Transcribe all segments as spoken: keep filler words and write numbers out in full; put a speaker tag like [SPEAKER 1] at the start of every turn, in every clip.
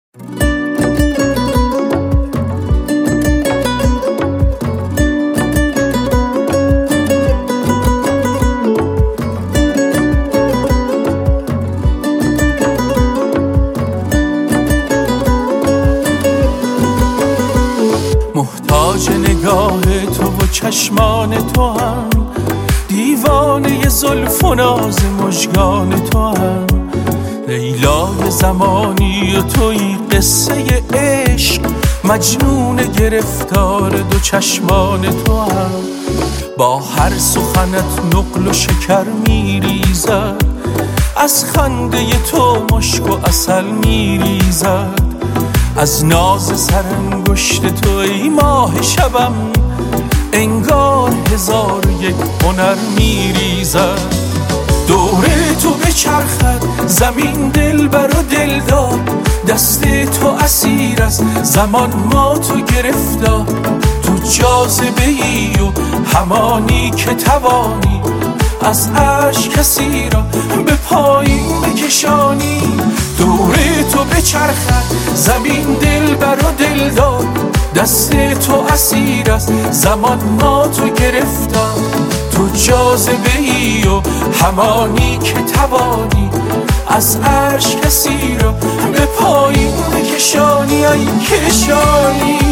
[SPEAKER 1] محتاج نگاه تو و چشمان تو هم، دیوانه زلف و ناز مژگان تو هم، لیلای زمانی و توی قصه عشق، مجنون گرفتار دو چشمان تو هم. با هر سخنت نقل و شکر میریزد، از خنده تو مشک و عسل میریزد، از ناز سرانگشت تو ای ماه شبم، انگار هزار یک هنر میریزد. دور تو بچرخد زمین دلبر و دلدار، دست تو اسیر است زمان ما تو گرفتار، تو جاذبه ای و همانی که توانی، از عرش کسی را به پایین بکشانی. دور تو بچرخد زمین دلبر و دلدار، دست تو اسیر است زمان ما تو گرفتار، تو جاذبه ای و همانی که توانی، از عرش کسی را به پایین بکشانی. ای کشانی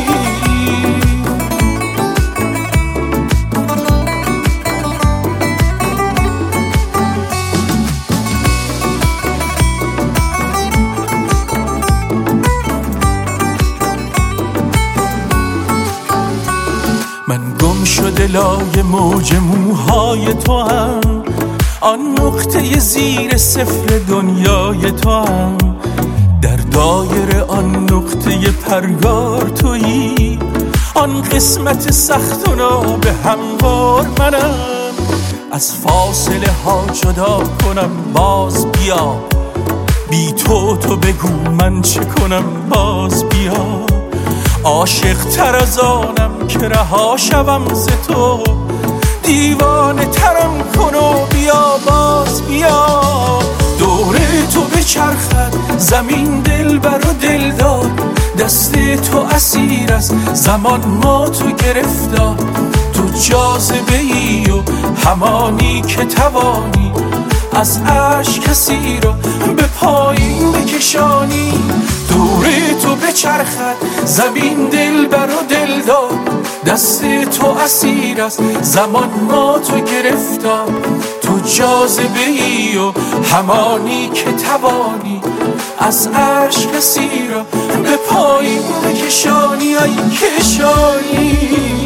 [SPEAKER 1] من گم شده لای موج موهای تو هم، آن نقطه زیر صفر دنیای تو هم، در دایره آن نقطه پرگار تویی، آن قسمت سخت و نابه هموار منم. از فاصله ها جدا کنم باز بیا، بی تو تو بگو من چه کنم باز بیا. عاشق تر از آنم که رها شوم ز تو، دیوانه ترم کن و بیا باز بیا. دور تو بچرخد زمین دلبر و دلدار، دست تو اسیر است زمان ما تو گرفتار، تو جاذبه ای و همانی که توانی، از عرش کسی را به پایین بکشانی. دور تو بچرخد زمین دلبر و دلدار، دست تو اسیر است زمان ما تو گرفتار، تو جاذبه ای و همانی که توانی، از عرش کسی را به پایین بکشانی. ای کشانی